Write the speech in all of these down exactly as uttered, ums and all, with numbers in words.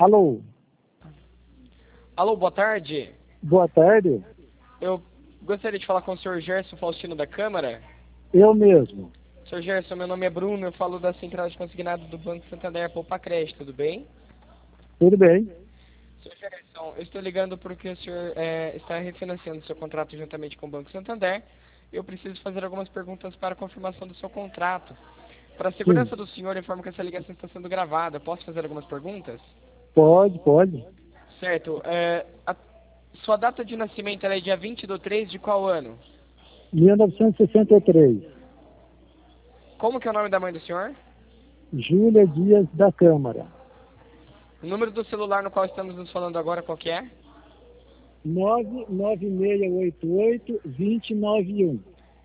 Alô, Alô, boa tarde. boa tarde. Eu gostaria de falar com o senhor Gerson Faustino da Câmara. Eu mesmo. senhor Gerson, meu nome é Bruno, eu falo da Central de Consignado do Banco Santander Poupa Crédito, tudo bem? Tudo bem? senhor Gerson, eu estou ligando porque o senhor é, está refinanciando seu contrato juntamente com o Banco Santander. Eu preciso fazer algumas perguntas para a confirmação do seu contrato. Para a Sim. segurança do senhor, informo que essa ligação está sendo gravada. Posso fazer algumas perguntas? Pode, pode. Certo. É, a sua data de nascimento ela é dia vinte de três de qual ano? mil novecentos e sessenta e três. Como que é o nome da mãe do senhor? Júlia Dias da Câmara. O número do celular no qual estamos nos falando agora, qual que é? nove nove seis oito oito, dois zero nove um.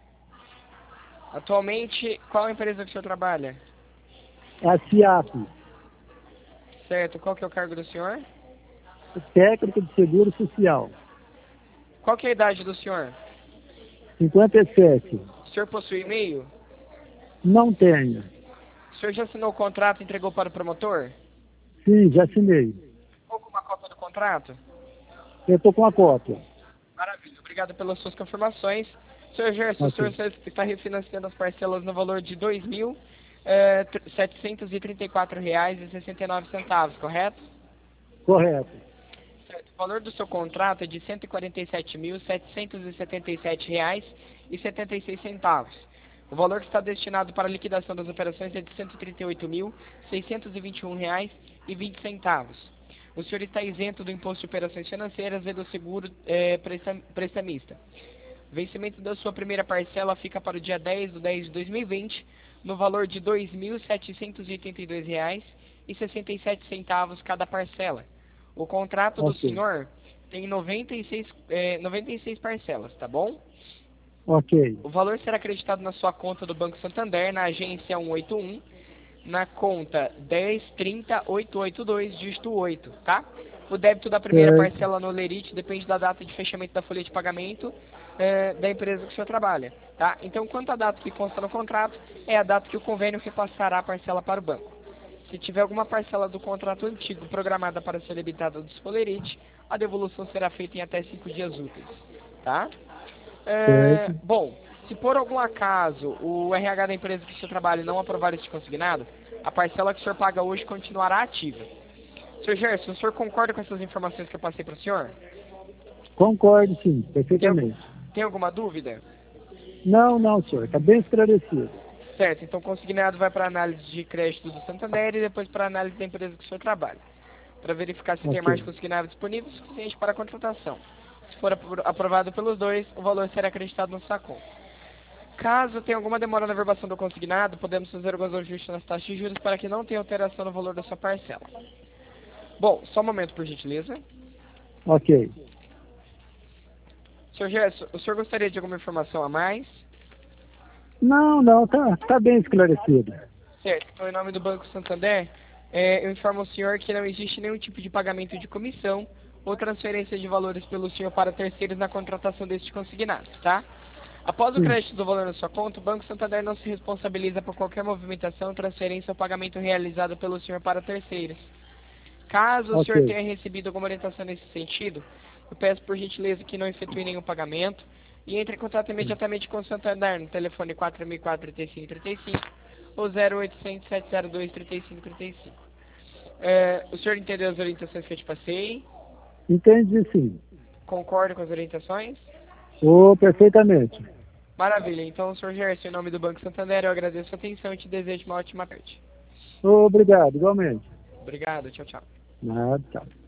Atualmente, qual empresa que o senhor trabalha? A CIAP, Certo. Qual que é o cargo do senhor? técnico de seguro social. Qual que é a idade do senhor? cinquenta e sete. O senhor possui e-mail? Não tenho. O senhor já assinou o contrato e entregou para o promotor? Sim, já assinei. Alguma cópia do contrato? Eu estou com a cópia. Maravilha. Obrigado pelas suas confirmações. senhor Gerson, Ok. o senhor está refinanciando as parcelas no valor de dois mil setecentos e trinta e quatro reais e sessenta e nove centavos, correto? Correto. Certo. O valor do seu contrato é de cento e quarenta e sete mil setecentos e setenta e sete reais e setenta e seis centavos. O valor que está destinado para a liquidação das operações é de cento e trinta e oito mil seiscentos e vinte e um reais e vinte centavos. O senhor está isento do imposto de operações financeiras e do seguro eh, presta- prestamista. O vencimento da sua primeira parcela fica para o dia dez de dez de dois mil e vinte, no valor de dois mil setecentos e oitenta e dois reais e sessenta e sete centavos cada parcela. O contrato do Ok. senhor tem noventa e seis, eh, noventa e seis parcelas, tá bom? Ok. O valor será acreditado na sua conta do Banco Santander, na agência cento e oitenta e um, na conta dez trinta oitocentos e oitenta e dois, dígito oito, tá? O débito da primeira Certo. parcela no Lerite depende da data de fechamento da folha de pagamento eh, da empresa que o senhor trabalha, tá? Então, quanto à data que consta no contrato, é a data que o convênio repassará a parcela para o banco. Se tiver alguma parcela do contrato antigo programada para ser debitada do Spolerite, a devolução será feita em até cinco dias úteis, tá? É, Certo. bom, se por algum acaso o R H da empresa que o senhor trabalha não aprovar este consignado, a parcela que o senhor paga hoje continuará ativa. senhor Gerson, o senhor concorda com essas informações que eu passei para o senhor? Concordo, sim, Tem, algum- perfeitamente. tem alguma dúvida? Não, não, senhor. Está bem esclarecido. Certo, então o consignado vai para a análise de crédito do Santander e depois para a análise da empresa que o senhor trabalha, para verificar se tem mais Ok. consignável disponível suficiente para a contratação. Se for apro- aprovado pelos dois, o valor será acreditado na sua conta. Caso tenha alguma demora na verbação do consignado, podemos fazer alguns ajustes nas taxas de juros para que não tenha alteração no valor da sua parcela. Bom, só um momento, por gentileza. Ok. senhor Gerson, o senhor gostaria de alguma informação a mais? Não, não, tá, tá bem esclarecido. Certo, então em nome do Banco Santander, é, eu informo ao senhor que não existe nenhum tipo de pagamento de comissão ou transferência de valores pelo senhor para terceiros na contratação deste consignado, tá? Após o Sim. crédito do valor na sua conta, o Banco Santander não se responsabiliza por qualquer movimentação, transferência ou pagamento realizado pelo senhor para terceiros. Caso o senhor Ok. tenha recebido alguma orientação nesse sentido, eu peço por gentileza que não efetue nenhum pagamento e entre em contato imediatamente com o Santander no telefone quatro mil e quatro, trinta e cinco, trinta e cinco ou zero oitocentos, sete zero dois, trinta e cinco, trinta e cinco. É, o senhor entendeu as orientações que eu te passei? Entendi, sim. Concorda com as orientações? Oh, perfeitamente. Maravilha. Então, senhor Gerson, em nome do Banco Santander, eu agradeço a atenção e te desejo uma ótima tarde. Obrigado, igualmente. Obrigado. Tchau, tchau. Nada, tchau.